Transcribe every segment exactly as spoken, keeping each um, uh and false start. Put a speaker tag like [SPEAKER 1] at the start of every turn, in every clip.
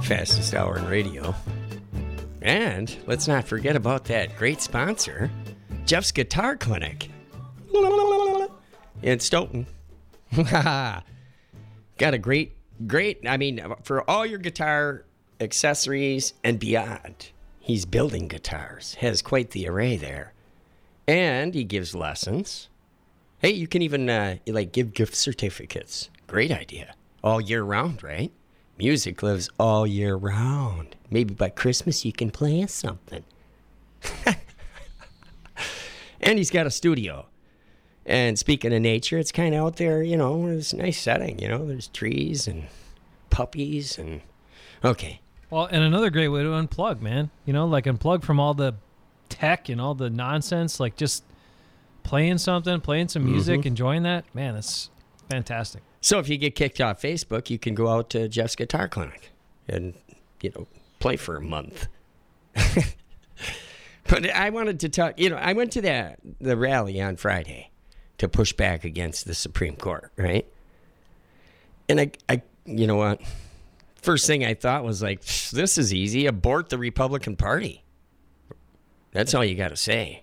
[SPEAKER 1] Fastest hour in radio. And let's not forget about that great sponsor, Jeff's Guitar Clinic in Stoughton. Got a great, great, I mean, for all your guitar accessories and beyond. He's building guitars, has quite the array there. And he gives lessons. Hey, you can even uh, like give gift certificates. Great idea. All year round, right? Music lives all year round. Maybe by Christmas you can play us something. And he's got a studio. And speaking of nature, it's kind of out there, you know, it's a nice setting, you know. There's trees and puppies and... Okay.
[SPEAKER 2] Well, and another great way to unplug, man. You know, like unplug from all the tech and all the nonsense. Like just playing something, playing some music, mm-hmm. enjoying that. Man, that's fantastic.
[SPEAKER 1] So if you get kicked off Facebook, you can go out to Jeff's Guitar Clinic and, you know, play for a month. But I wanted to talk, you know, I went to that the rally on Friday to push back against the Supreme Court, right? And I, I, you know what? First thing I thought was like, this is easy. Abort the Republican Party. That's all you got to say.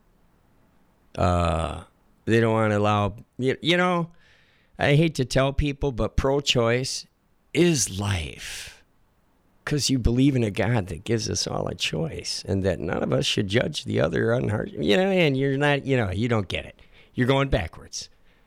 [SPEAKER 1] Uh, they don't want to allow, you, you know, I hate to tell people, but pro-choice is life. Because you believe in a God that gives us all a choice and that none of us should judge the other unhard. You know, and you're not, you know, you don't get it. You're going backwards.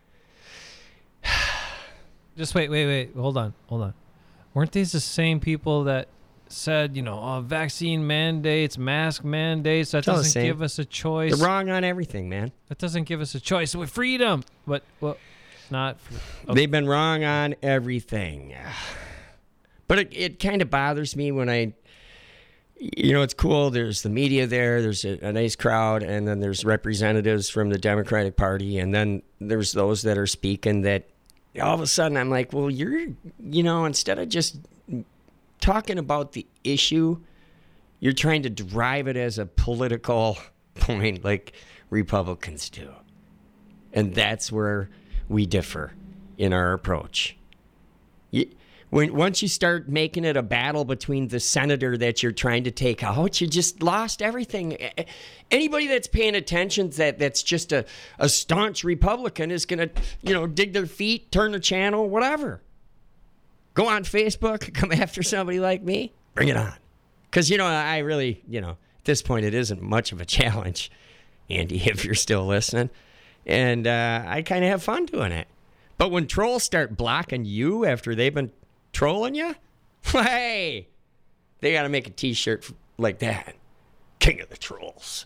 [SPEAKER 2] Just wait, wait, wait. Hold on, hold on. Weren't these the same people that said, you know, oh, vaccine mandates, mask mandates, that doesn't give us a choice?
[SPEAKER 1] They're wrong on everything, man.
[SPEAKER 2] That doesn't give us a choice with freedom. But, well, not. For,
[SPEAKER 1] okay. They've been wrong on everything. But it, it kind of bothers me when I, you know, it's cool. There's the media there. There's a, a nice crowd. And then there's representatives from the Democratic Party. And then there's those that are speaking that all of a sudden I'm like, well, you're, you know, instead of just talking about the issue, you're trying to drive it as a political point like Republicans do. And that's where we differ in our approach. You, when once you start making it a battle between the senator that you're trying to take out, you just lost everything. Anybody that's paying attention that that's just a, a staunch Republican is going to, you know, dig their feet, turn the channel, whatever. Go on Facebook, come after somebody like me, bring it on. Because, you know, I really, you know, at this point it isn't much of a challenge, Andy, if you're still listening. And uh, I kind of have fun doing it. But when trolls start blocking you after they've been trolling you, hey, they got to make a T-shirt like that. King of the Trolls.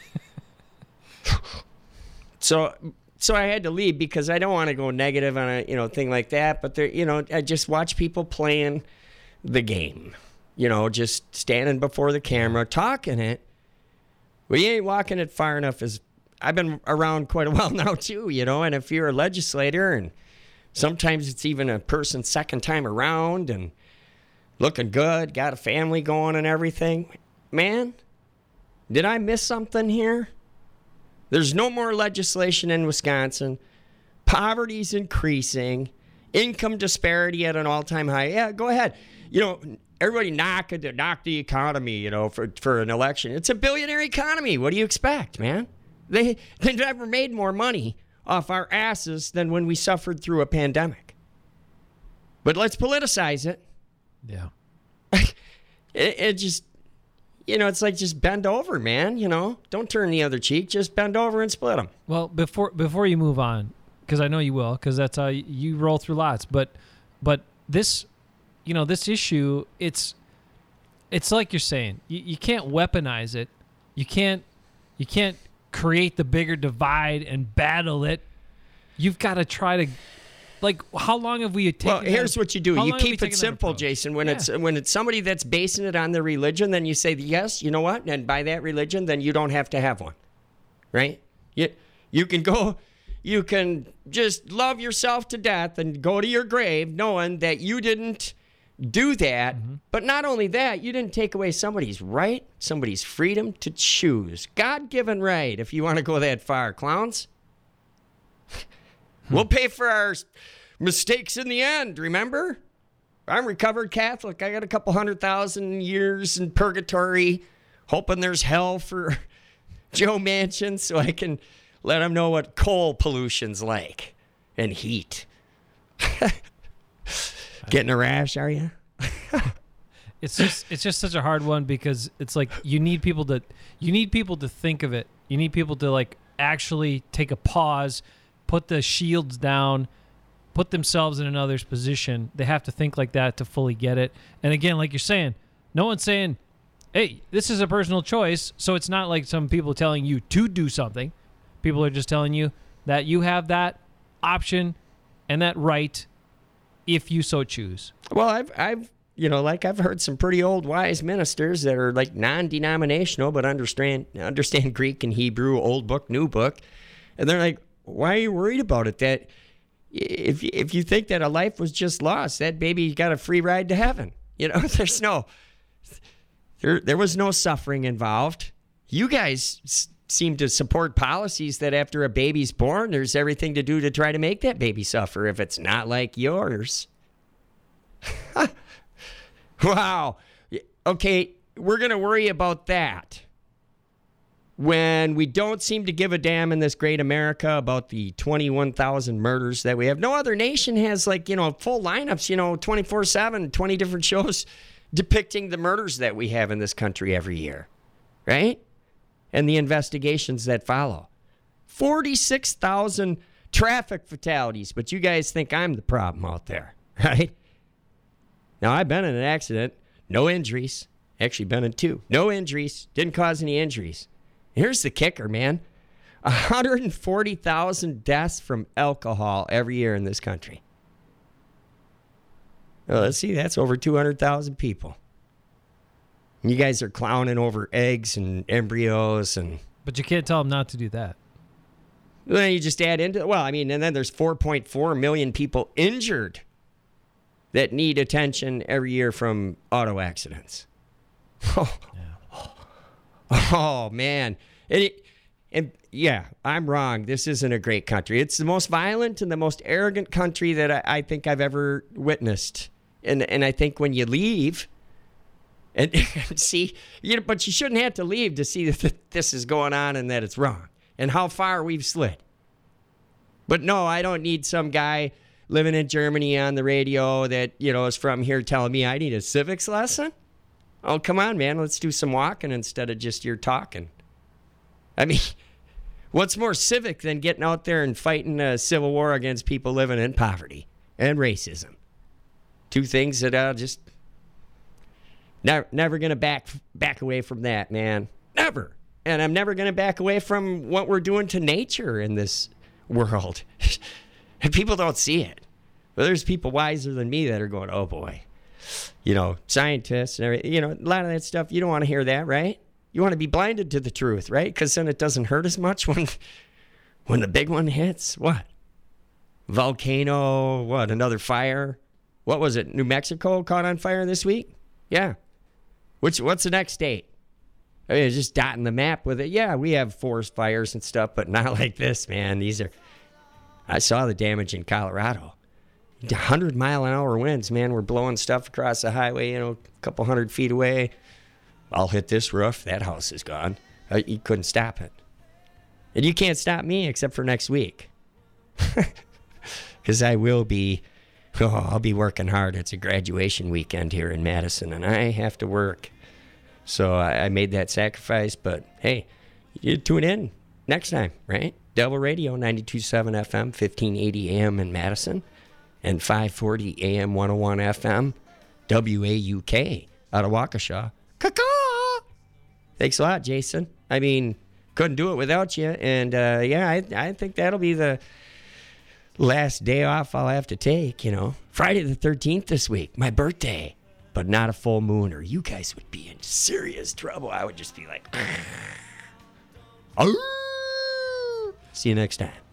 [SPEAKER 1] so... So I had to leave because I don't want to go negative on a, you know, thing like that. But there, you know, I just watch people playing the game, you know, just standing before the camera, talking it. Well, you ain't walking it far enough. As I've been around quite a while now too, you know. And if you're a legislator, and sometimes it's even a person second time around and looking good, got a family going and everything, man, did I miss something here? There's no more legislation in Wisconsin. Poverty's increasing. Income disparity at an all-time high. Yeah, go ahead. You know, everybody knock, knock the economy, you know, for, for an election. It's a billionaire economy. What do you expect, man? They, they never made more money off our asses than when we suffered through a pandemic. But let's politicize it.
[SPEAKER 2] Yeah.
[SPEAKER 1] it, it just... You know, it's like just bend over, man. You know, don't turn the other cheek. Just bend over and split them.
[SPEAKER 2] Well, before before you move on, because I know you will, because that's how you roll through lots. But but this, you know, this issue, it's it's like you're saying, you, you can't weaponize it. You can't you can't create the bigger divide and battle it. You've got to try to. Like, how long have we taken?
[SPEAKER 1] Well, here's
[SPEAKER 2] that,
[SPEAKER 1] what you do. You keep it simple, Jason. When yeah. it's when it's somebody that's basing it on their religion, then you say, yes, you know what? And by that religion, then you don't have to have one, right? You you can go, you can just love yourself to death and go to your grave knowing that you didn't do that. Mm-hmm. But not only that, you didn't take away somebody's right, somebody's freedom to choose. God-given right, if you want to go that far, clowns. We'll pay for our mistakes in the end, remember? I'm recovered Catholic. I got a couple hundred thousand years in purgatory, hoping there's hell for Joe Manchin so I can let him know what coal pollution's like and heat. Getting a rash, are you?
[SPEAKER 2] It's just it's just such a hard one because it's like you need people to you need people to think of it. You need people to like actually take a pause, put the shields down, put themselves in another's position. They have to think like that to fully get it. And again, like you're saying, no one's saying, hey, this is a personal choice. So it's not like some people telling you to do something. People are just telling you that you have that option and that right if you so choose.
[SPEAKER 1] Well, I've, I've, you know, like I've heard some pretty old wise ministers that are like non-denominational, but understand, understand Greek and Hebrew, old book, new book. And they're like, why are you worried about it? That if, if you think that a life was just lost, that baby got a free ride to heaven. You know, there's no, there, there was no suffering involved. You guys s- seem to support policies that after a baby's born, there's everything to do to try to make that baby suffer if it's not like yours. Wow. Okay, we're going to worry about that when we don't seem to give a damn in this great America about the twenty-one thousand murders that we have. No other nation has, like, you know, full lineups, you know, twenty-four seven, twenty different shows depicting the murders that we have in this country every year, right? And the investigations that follow. forty-six thousand traffic fatalities, but you guys think I'm the problem out there, right? Now, I've been in an accident, no injuries. Actually, been in two. No injuries, didn't cause any injuries. Here's the kicker, man. one hundred forty thousand deaths from alcohol every year in this country. Well, let's see, that's over two hundred thousand people. You guys are clowning over eggs and embryos and...
[SPEAKER 2] But you can't tell them not to do that.
[SPEAKER 1] Then you just add into... Well, I mean, and then there's four point four million people injured that need attention every year from auto accidents. Oh, yeah. Oh man. And, it, and yeah, I'm wrong. This isn't a great country. It's the most violent and the most arrogant country that I, I think I've ever witnessed. And and I think when you leave and, and see, you know, but you shouldn't have to leave to see that this is going on and that it's wrong and how far we've slid. But no, I don't need some guy living in Germany on the radio that, you know, is from here telling me I need a civics lesson. Oh, come on, man. Let's do some walking instead of just your talking. I mean, what's more civic than getting out there and fighting a civil war against people living in poverty and racism? Two things that I'll just never, never going to back back away from that, man. Never. And I'm never going to back away from what we're doing to nature in this world. And people don't see it. But there's people wiser than me that are going, oh, boy. You know, scientists and everything, you know, a lot of that stuff, you don't want to hear that, right? You want to be blinded to the truth, right? Because then it doesn't hurt as much when when the big one hits. What? Volcano, what, another fire? What was it, New Mexico caught on fire this week? Yeah. Which, what's the next state? I mean, it's just dotting the map with it. Yeah, we have forest fires and stuff, but not like this, man. These are, I saw the damage in Colorado. one hundred mile an hour winds, man. We're blowing stuff across the highway, you know, a couple hundred feet away. I'll hit this roof. That house is gone. Uh, you couldn't stop it. And you can't stop me except for next week. Because I will be, oh, I'll be working hard. It's a graduation weekend here in Madison, and I have to work. So I, I made that sacrifice. But, hey, you tune in next time, right? Devil Radio, ninety-two point seven F M, fifteen eighty A M in Madison. And five forty A M one oh one F M, W A U K, out of Waukesha. Caw-caw! Thanks a lot, Jason. I mean, couldn't do it without you. And, uh, yeah, I, I think that'll be the last day off I'll have to take, you know. Friday the thirteenth this week, my birthday. But not a full moon, or you guys would be in serious trouble. I would just be like, see you next time.